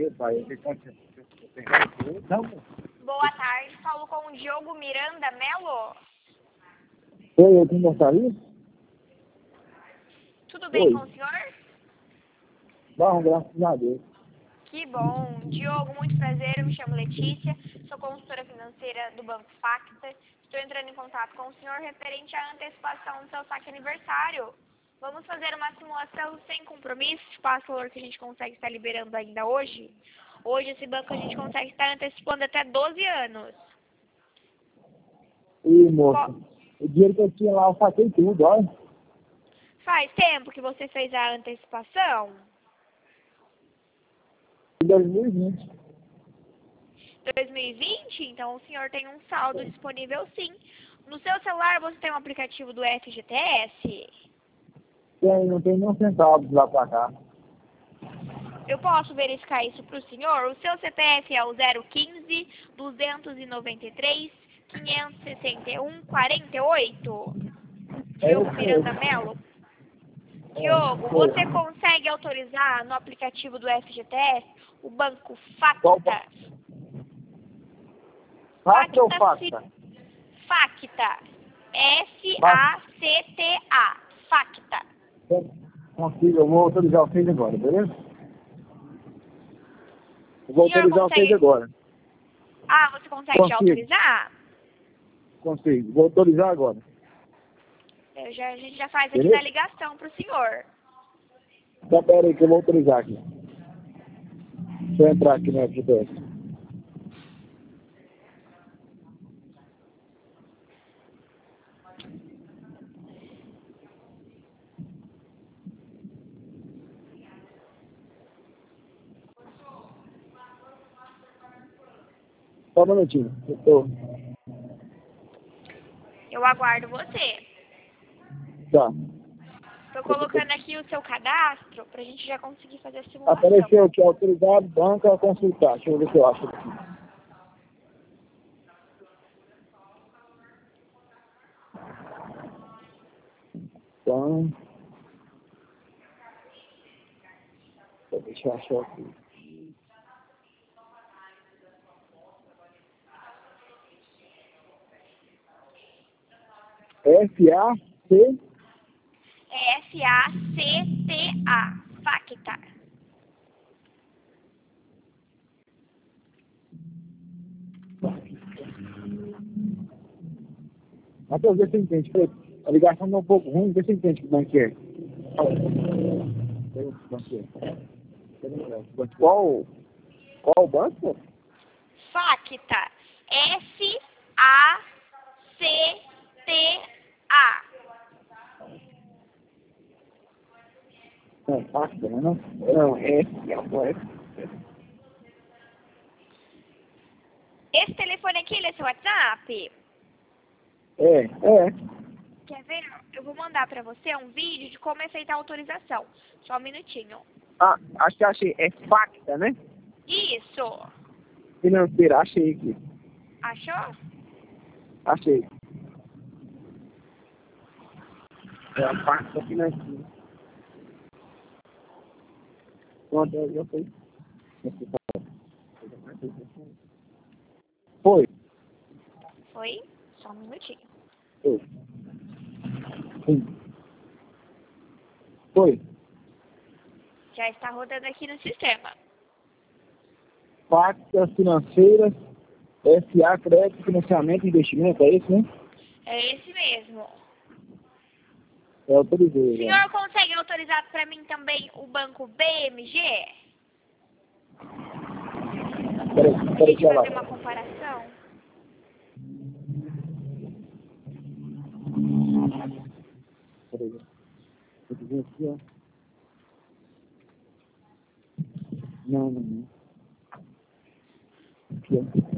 dia, pai. O que aconteceu? Não. Boa tarde, falo com o Diogo Miranda Melo. Oi, eu tenho gostaria? Tudo bem Oi. com o senhor? Bom, graças a Deus. Que bom. Diogo, muito prazer, eu me chamo Letícia, sou consultora financeira do Banco Facta. Estou entrando em contato com o senhor referente à antecipação do seu saque aniversário. Vamos fazer uma simulação sem compromisso, passa o valor que a gente consegue estar liberando ainda hoje. Hoje esse banco a gente consegue estar antecipando até 12 anos. Ih, moço, o dinheiro que eu tinha lá, eu saquei tudo, olha. Faz tempo que você fez a antecipação? Em 2020. 2020, então o senhor tem um saldo disponível sim. No seu celular você tem um aplicativo do FGTS? Não tem nem um centavo de lá pra cá. Eu posso verificar isso para o senhor? O seu CPF é o 015 293 561 48. Diogo Miranda Melo. Diogo, você consegue autorizar no aplicativo do FGTS o banco Facta? Facta ou Facta? Facta. F-A-C-T-A. Facta. Consigo, eu vou autorizar o feed agora, beleza? Eu vou Senhor, autorizar o feed agora. Ah, você consegue já autorizar? Consigo, vou autorizar agora. A gente já faz aqui Beleza? na ligação pro senhor. Então, pera aí que eu vou autorizar aqui. Deixa eu entrar aqui no FGTS. Só um minutinho. Eu aguardo você. Tá. Tô colocando aqui o seu cadastro pra gente já conseguir fazer a simulação. Apareceu aqui, autorizado, banco a consultar. Deixa eu ver o que eu acho aqui. Então, deixa eu achar aqui. F-A-C... É F-A-C-T-A. Facta. Matheus, vê se você entende. A ligação tá um pouco ruim, vê se você entende que banco é. Qual o banco? Facta. F-A-C-T-A. Não, Facta, não? Não, F. Esse telefone aqui, ele é seu WhatsApp? É. Quer ver? Eu vou mandar pra você um vídeo de como é feita a autorização. Só um minutinho. Ah, acho que achei. É Facta, né? Isso. Financeira, achei aqui. Achou? Achei. É a Facta financeira. Pronto, eu sei. Foi. Foi? Só um minutinho. Foi. Sim. Foi. Já está rodando aqui no sistema. Factas financeiras, SA, crédito, financiamento e investimento, é isso, né? É esse mesmo. Eu autorizei. O senhor consegue autorizar para mim também o banco BMG? Peraí, A gente deixa eu fazer lá. uma comparação. Peraí. Vou dizer aqui, ó. Não. Aqui, ó.